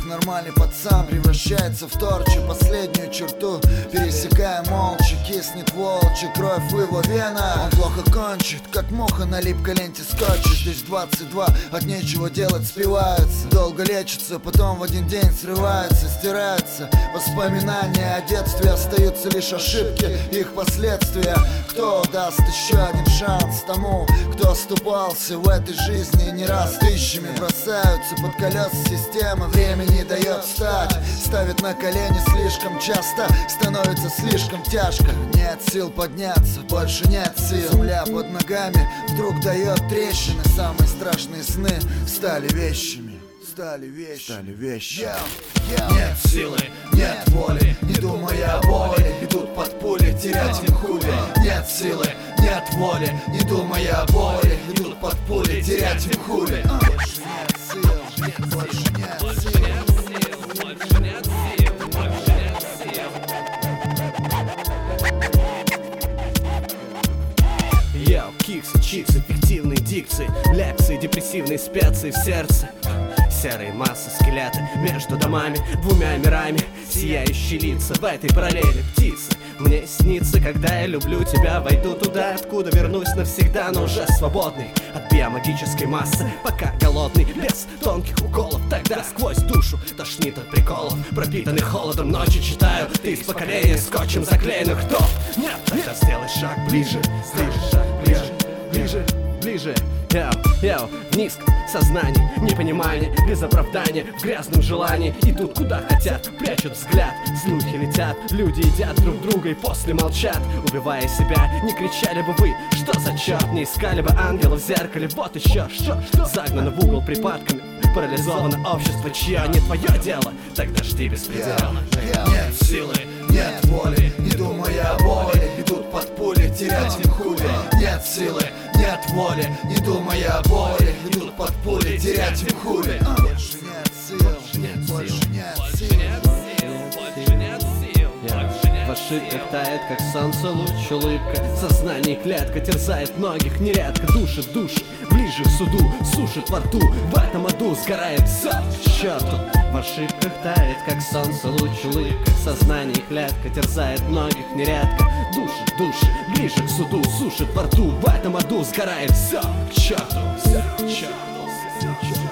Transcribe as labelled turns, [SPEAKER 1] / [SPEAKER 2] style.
[SPEAKER 1] нормальный пацан превращается в торчу, последнюю черту пересекая молча. Киснет волчья кровь в его венах. Он плохо кончит, как муха на липкой ленте скотча. Здесь 22, от нечего делать спиваются. Долго лечится, потом в один день срывается, стирается. Воспоминания о детстве, остаются лишь ошибки, их последствия. Кто даст еще один шанс тому, кто оступался в этой жизни не раз? Тысячами бросаются под колеса системы, время не дает встать, ставит на колени слишком часто, становится слишком тяжко. Нет сил подняться, больше нет сил. Земля под ногами вдруг дает трещины. Самые страшные сны стали вещами. Стали вещи. Нет силы, нет воли, не думая о боли, идут под пули, терять им хули. Нет силы, нет воли, не думая о боли, идут под пули, терять им хули. Больше нет сил, больше нет сил.
[SPEAKER 2] Йоу, киксы, чиксы, фиктивные дикции, лекции, депрессивные специи в сердце. Серые массы, скелеты между домами, двумя мирами, сияющие лица в этой параллели птицы. Мне снится, когда я люблю тебя, войду туда, откуда вернусь навсегда, но уже свободный от биомагической массы, пока голодный, без тонких уколов. Тогда сквозь душу тошнит от приколов, пропитанный холодом ночи читаю. Ты из поколения скотчем заклеенных ртов. Нет, тогда сделай шаг ближе, ближе. Йоу, в низком сознании, непонимание, без оправдания, в грязном желании идут куда хотят, прячут взгляд. Слухи летят, люди едят друг друга и после молчат, убивая себя. Не кричали бы вы, что за черт, не искали бы ангела в зеркале. Вот еще что, загнано в угол припадками, парализовано общество, чье не твое дело. Тогда жди беспредела.
[SPEAKER 1] Нет силы, нет воли, не думая о боли, идут под пули, терять им хули. Нет силы, нет воли, не думая о боли, идут под пули, терять им хули. Больше нет сил, больше нет сил.
[SPEAKER 2] В ошибках тает, как солнце луч, улыбка. Сознание клетка терзает многих нередко. Душит души, ближе к суду, сушит во рту. В этом аду сгорает все к черту. В ошибках тает, как солнце луч, улыбка. Сознание клетка терзает многих нередко. Душит души, ближе к суду, сушит во рту. В этом аду сгорает все к черту.